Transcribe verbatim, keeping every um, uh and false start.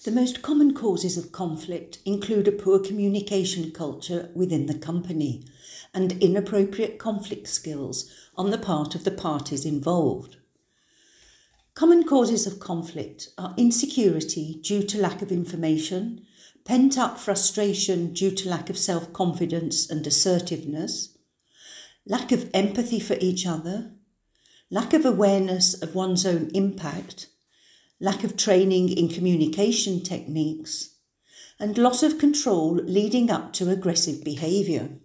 The most common causes of conflict include a poor communication culture within the company and inappropriate conflict skills on the part of the parties involved. Common causes of conflict are insecurity due to lack of information, pent-up frustration due to lack of self-confidence and assertiveness, lack of empathy for each other, lack of awareness of one's own impact, lack of training in communication techniques, and loss of control leading up to aggressive behaviour.